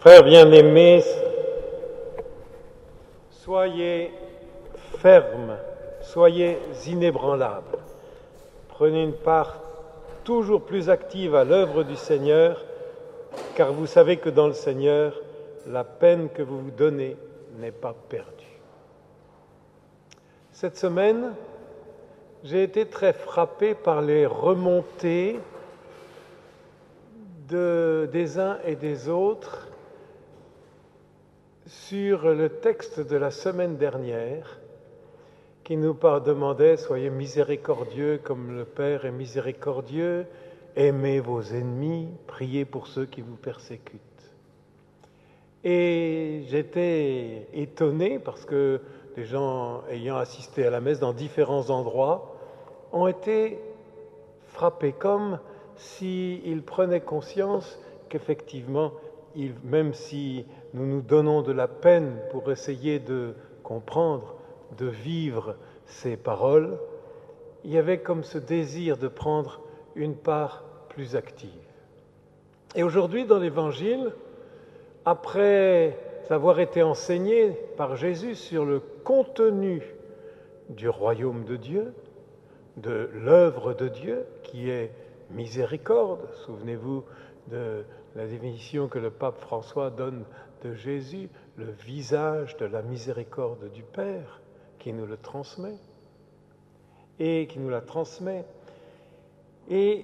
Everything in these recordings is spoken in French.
Frères bien-aimés, soyez fermes, soyez inébranlables. Prenez une part toujours plus active à l'œuvre du Seigneur, car vous savez que dans le Seigneur, la peine que vous vous donnez n'est pas perdue. Cette semaine, j'ai été très frappé par les remontées des uns et des autres sur le texte de la semaine dernière qui nous demandait « Soyez miséricordieux comme le Père est miséricordieux, aimez vos ennemis, priez pour ceux qui vous persécutent. » Et j'étais étonné parce que les gens ayant assisté à la messe dans différents endroits ont été frappés comme s'ils prenaient conscience qu'effectivement, même si nous nous donnons de la peine pour essayer de comprendre, de vivre ces paroles, il y avait comme ce désir de prendre une part plus active. Et aujourd'hui, dans l'Évangile, après avoir été enseigné par Jésus sur le contenu du royaume de Dieu, de l'œuvre de Dieu, qui est miséricorde, souvenez-vous de la définition que le pape François donne de Jésus, le visage de la miséricorde du Père, qui nous le transmet, et qui nous la transmet. Et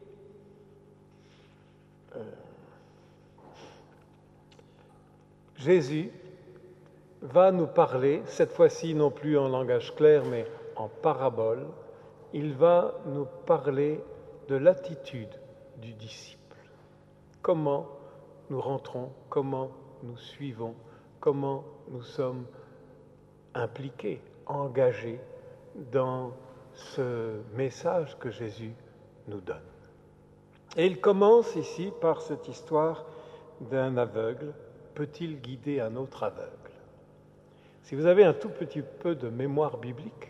Jésus va nous parler, cette fois-ci non plus en langage clair, mais en parabole, il va nous parler de l'attitude du disciple. Comment nous rentrons, comment nous suivons, comment nous sommes impliqués, engagés dans ce message que Jésus nous donne. Et il commence ici par cette histoire d'un aveugle. Peut-il guider un autre aveugle? Si vous avez un tout petit peu de mémoire biblique,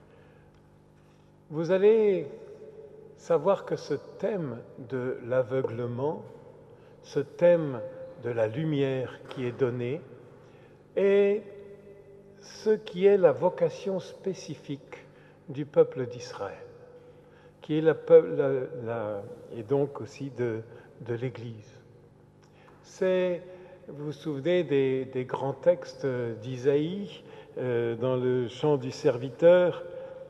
vous allez savoir que ce thème de l'aveuglement, ce thème de la lumière qui est donnée, est ce qui est la vocation spécifique du peuple d'Israël, qui est et donc aussi de l'Église. Vous vous souvenez des grands textes d'Isaïe dans le chant du serviteur,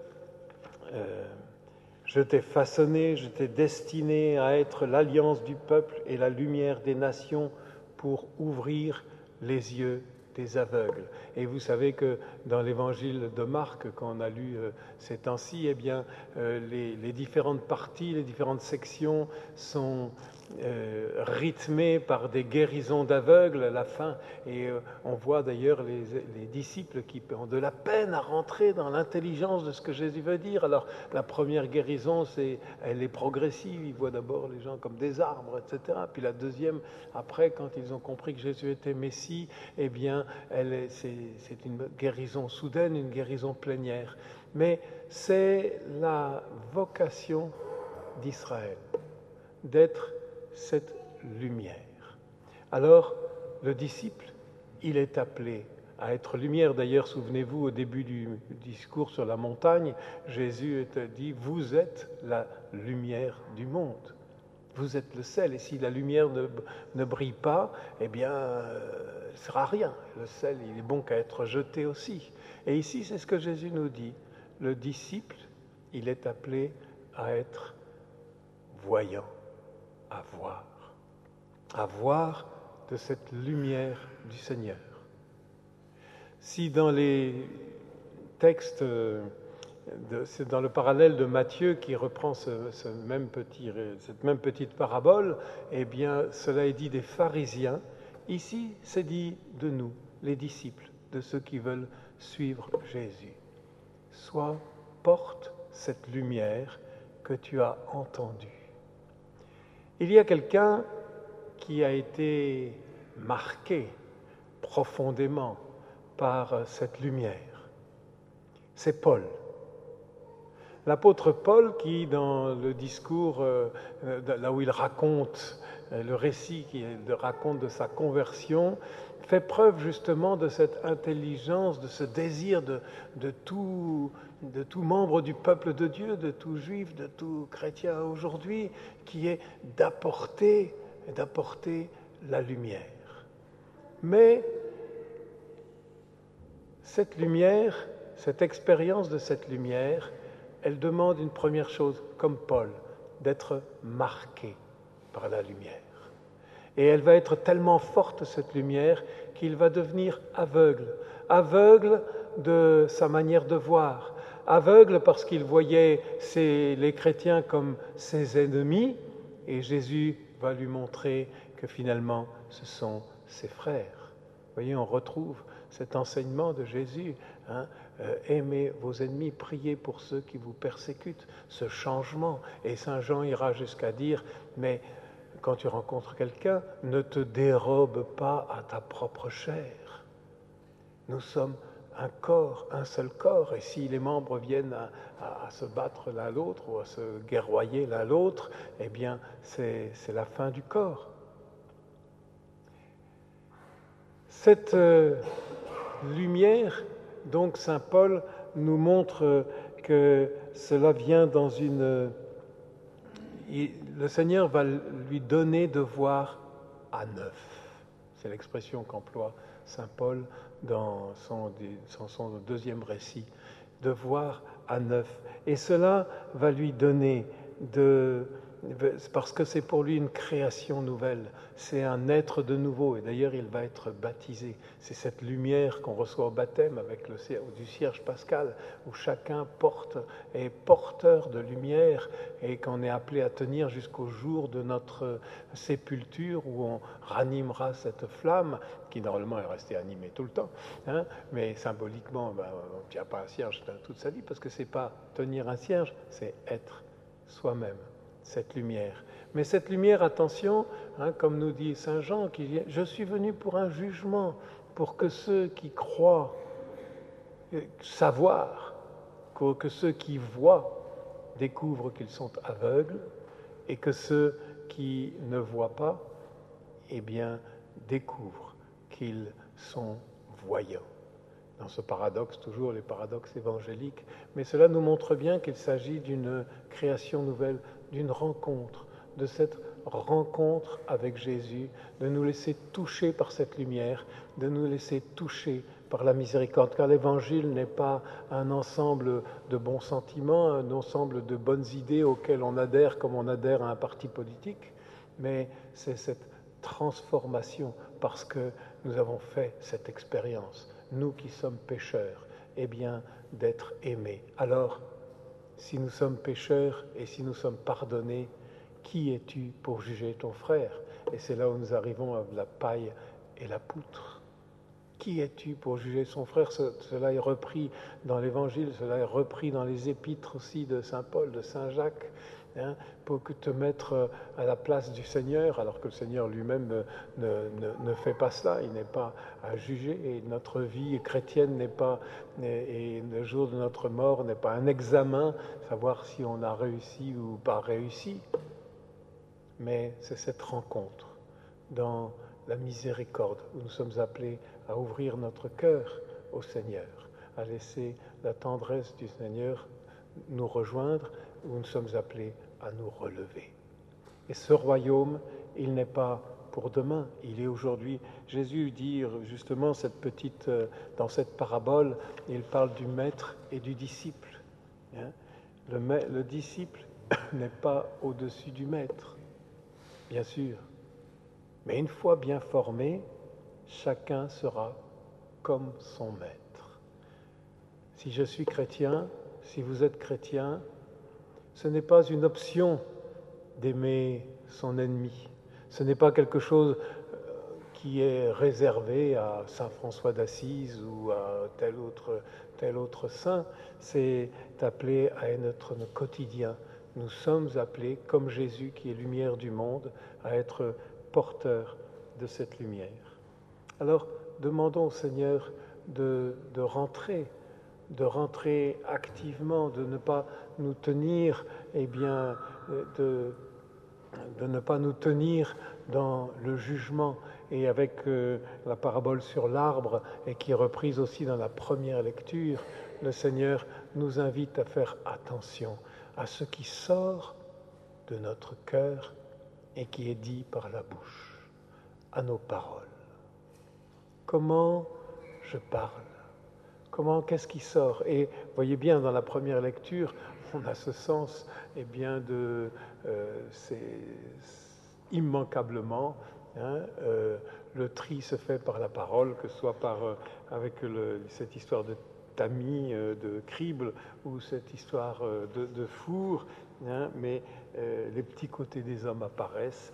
je t'ai façonné, je t'ai destiné à être l'alliance du peuple et la lumière des nations pour ouvrir les yeux des aveugles. Et vous savez que dans l'évangile de Marc, quand on a lu ces temps-ci, eh bien, les différentes parties, les différentes sections sont rythmées par des guérisons d'aveugles à la fin. Et on voit d'ailleurs les disciples qui ont de la peine à rentrer dans l'intelligence de ce que Jésus veut dire. Alors, la première guérison, elle est progressive. Ils voient d'abord les gens comme des arbres, etc. Puis la deuxième, après, quand ils ont compris que Jésus était Messie, eh bien, c'est une guérison soudaine, une guérison plénière. Mais c'est la vocation d'Israël, d'être cette lumière. Alors, le disciple, il est appelé à être lumière. D'ailleurs, souvenez-vous, au début du discours sur la montagne, Jésus dit « Vous êtes la lumière du monde. Vous êtes le sel. Et si la lumière ne brille pas, eh bien, elle ne sera rien. Le sel, il est bon qu'à être jeté aussi. » Et ici, c'est ce que Jésus nous dit. Le disciple, il est appelé à être voyant, à voir de cette lumière du Seigneur. Si dans les textes, c'est dans le parallèle de Matthieu qui reprend cette même petite parabole, eh bien, cela est dit des pharisiens. Ici, c'est dit de nous, les disciples, de ceux qui veulent suivre Jésus. Porte cette lumière que tu as entendue. Il y a quelqu'un qui a été marqué profondément par cette lumière. C'est Paul. L'apôtre Paul, qui dans le discours, là où il raconte le récit qu'il raconte de sa conversion, fait preuve justement de cette intelligence, de ce désir de tout membre du peuple de Dieu, de tout juif, de tout chrétien aujourd'hui, qui est d'apporter la lumière. Mais cette lumière, cette expérience de cette lumière, elle demande une première chose, comme Paul, d'être marquée par la lumière. Et elle va être tellement forte, cette lumière, qu'il va devenir aveugle. Aveugle de sa manière de voir. Aveugle parce qu'il voyait les chrétiens comme ses ennemis, et Jésus va lui montrer que finalement, ce sont ses frères. Vous voyez, on retrouve cet enseignement de Jésus, aimez vos ennemis, priez pour ceux qui vous persécutent, ce changement. Et Saint Jean ira jusqu'à dire, mais quand tu rencontres quelqu'un, ne te dérobe pas à ta propre chair. Nous sommes un corps, un seul corps, et si les membres viennent à se battre l'un l'autre ou à se guerroyer l'un l'autre, eh bien c'est la fin du corps. Cette lumière, donc Saint Paul nous montre que cela vient dans une... Le Seigneur va lui donner de voir à neuf. C'est l'expression qu'emploie Saint Paul dans son deuxième récit, de voir à neuf. Et cela va lui donner parce que c'est pour lui une création nouvelle, c'est un être de nouveau, et d'ailleurs il va être baptisé. C'est cette lumière qu'on reçoit au baptême avec du cierge pascal, où chacun est porteur de lumière, et qu'on est appelé à tenir jusqu'au jour de notre sépulture, où on ranimera cette flamme, qui normalement est restée animée tout le temps, mais symboliquement, on ne tient pas un cierge toute sa vie, parce que c'est pas tenir un cierge, c'est être soi-même cette lumière. Mais cette lumière, attention, comme nous dit Saint Jean, qui dit, je suis venu pour un jugement, pour que ceux qui croient savoir, que ceux qui voient découvrent qu'ils sont aveugles, et que ceux qui ne voient pas, eh bien, découvrent qu'ils sont voyants. Dans ce paradoxe, toujours les paradoxes évangéliques, mais cela nous montre bien qu'il s'agit d'une création nouvelle, d'une rencontre, de cette rencontre avec Jésus, de nous laisser toucher par cette lumière, de nous laisser toucher par la miséricorde, car l'Évangile n'est pas un ensemble de bons sentiments, un ensemble de bonnes idées auxquelles on adhère comme on adhère à un parti politique, mais c'est cette transformation parce que nous avons fait cette expérience, nous qui sommes pécheurs, eh bien, d'être aimés. Alors, si nous sommes pécheurs et si nous sommes pardonnés, qui es-tu pour juger ton frère? Et c'est là où nous arrivons à la paille et la poutre. Qui es-tu pour juger son frère? Cela est repris dans l'Évangile, cela est repris dans les épîtres aussi de Saint Paul, de Saint Jacques, pour te mettre à la place du Seigneur, alors que le Seigneur lui-même ne fait pas cela, il n'est pas à juger, et notre vie chrétienne n'est pas, et le jour de notre mort n'est pas un examen, savoir si on a réussi ou pas réussi, mais c'est cette rencontre dans la miséricorde, où nous sommes appelés à ouvrir notre cœur au Seigneur, à laisser la tendresse du Seigneur nous rejoindre, où nous sommes appelés à nous relever. Et ce royaume, il n'est pas pour demain, il est aujourd'hui. Jésus dit justement dans cette parabole, il parle du maître et du disciple. Le disciple n'est pas au-dessus du maître, bien sûr. Mais une fois bien formé, chacun sera comme son maître. Si je suis chrétien, si vous êtes chrétien, ce n'est pas une option d'aimer son ennemi. Ce n'est pas quelque chose qui est réservé à Saint François d'Assise ou à tel autre saint. C'est appelé à être notre quotidien. Nous sommes appelés, comme Jésus qui est lumière du monde, à être porteurs de cette lumière. Alors, demandons au Seigneur de rentrer de rentrer activement, de ne pas nous tenir, de ne pas nous tenir dans le jugement. Et avec la parabole sur l'arbre, et qui est reprise aussi dans la première lecture, le Seigneur nous invite à faire attention à ce qui sort de notre cœur et qui est dit par la bouche, à nos paroles. Comment je parle? Qu'est-ce qui sort? Et vous voyez bien, dans la première lecture, on a ce sens, c'est immanquablement, le tri se fait par la parole, que ce soit avec cette histoire de tamis, de crible, ou cette histoire de four, mais les petits côtés des hommes apparaissent,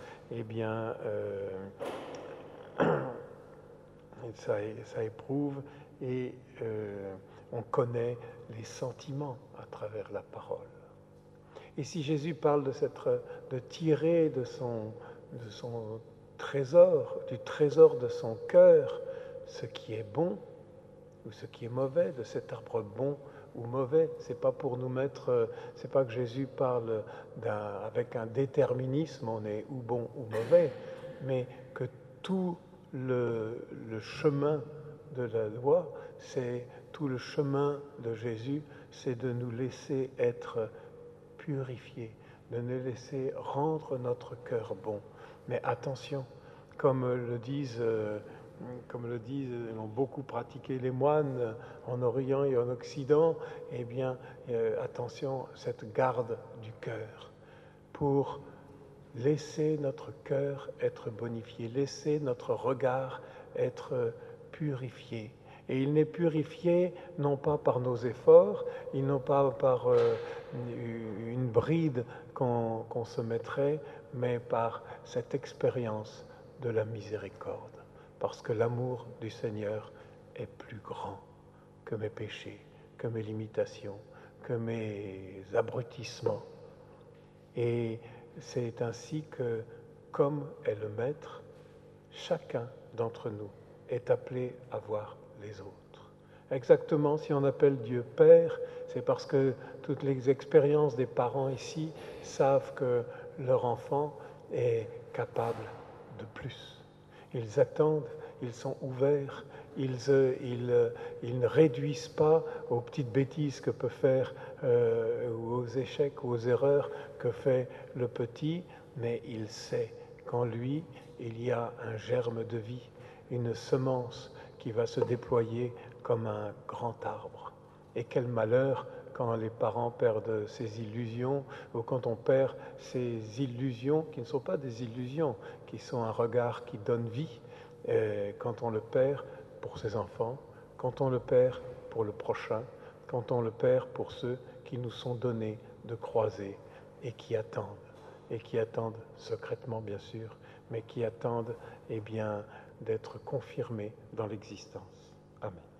ça éprouve, et on connaît les sentiments à travers la parole. Et si Jésus parle de tirer de son trésor, du trésor de son cœur, ce qui est bon ou ce qui est mauvais, de cet arbre bon ou mauvais, c'est pas pour nous mettre, c'est pas que Jésus parle avec un déterminisme, on est ou bon ou mauvais, mais que tout le chemin de la loi, c'est tout le chemin de Jésus, c'est de nous laisser être purifiés, de nous laisser rendre notre cœur bon. Mais attention, comme le disent, l'ont beaucoup pratiqué les moines en Orient et en Occident, attention, cette garde du cœur, pour laisser notre cœur être bonifié, laisser notre regard être purifié. Et il n'est purifié non pas par nos efforts, non pas par une bride qu'on se mettrait, mais par cette expérience de la miséricorde. Parce que l'amour du Seigneur est plus grand que mes péchés, que mes limitations, que mes abrutissements. Et c'est ainsi que, comme est le Maître, chacun d'entre nous est appelé à voir les autres. Exactement, si on appelle Dieu Père, c'est parce que toutes les expériences des parents ici savent que leur enfant est capable de plus. Ils attendent, ils sont ouverts, ils ne réduisent pas aux petites bêtises que peut faire, ou aux échecs ou aux erreurs que fait le petit, mais il sait qu'en lui, il y a un germe de vie, une semence qui va se déployer comme un grand arbre. Et quel malheur quand les parents perdent ces illusions, ou quand on perd ces illusions qui ne sont pas des illusions, qui sont un regard qui donne vie, quand on le perd pour ses enfants, quand on le perd pour le prochain, quand on le perd pour ceux qui nous sont donnés de croiser et qui attendent secrètement bien sûr, mais qui attendent d'être confirmés dans l'existence. Amen.